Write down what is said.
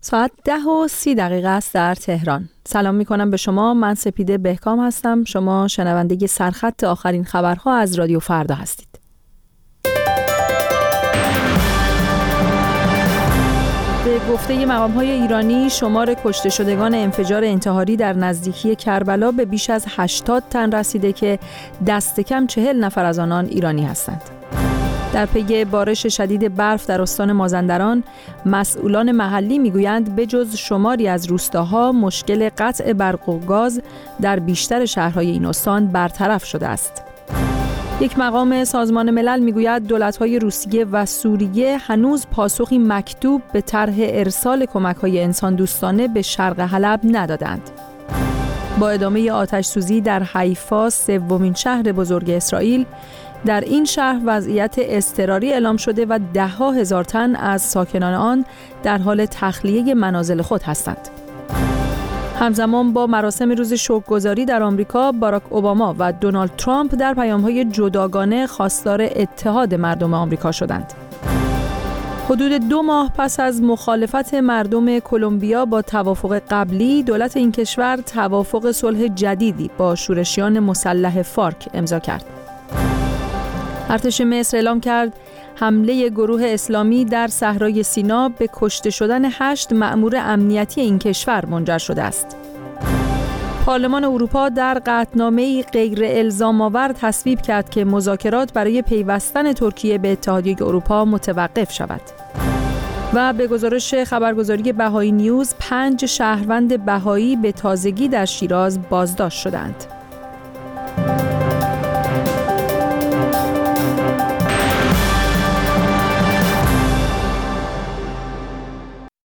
ساعت 10:30 است در تهران. سلام میکنم به شما. من سپیده بهکام هستم. شما شنونده سرخط آخرین خبرها از رادیو فردا هستید. به گفته مقام‌های ایرانی شمار کشته شدگان انفجار انتحاری در نزدیکی کربلا به بیش از 80 تن رسیده که دست کم 40 نفر از آنان ایرانی هستند. در پی بارش شدید برف در استان مازندران، مسئولان محلی میگویند بجز شماری از روستاها مشکل قطع برق و گاز در بیشتر شهرهای این استان برطرف شده است. یک مقام سازمان ملل میگوید دولت‌های روسیه و سوریه هنوز پاسخی مکتوب به طرح ارسال کمک‌های انسان دوستانه به شرق حلب ندادند. با ادامه آتش سوزی در حیفا، سومین شهر بزرگ اسرائیل، در این شهر وضعیت اضطراری اعلام شده و 10,000 تن از ساکنان آن در حال تخلیه منازل خود هستند. همزمان با مراسم روز شکرگزاری در آمریکا، باراک اوباما و دونالد ترامپ در پیام‌های جداگانه خواستار اتحاد مردم آمریکا شدند. حدود 2 ماه پس از مخالفت مردم کلمبیا با توافق قبلی، دولت این کشور توافق صلح جدیدی با شورشیان مسلح فارک امضا کرد. ارتش مصر اعلام کرد حمله گروه اسلامی در صحرای سینا به کشته شدن 8 مأمور امنیتی این کشور منجر شده است. پارلمان اروپا در قطعنامه‌ای غیر الزام‌آور تصویب کرد که مذاکرات برای پیوستن ترکیه به اتحادیه اروپا متوقف شود. و به گزارش خبرگزاری بهایی نیوز، 5 شهروند بهایی به تازگی در شیراز بازداشت شدند.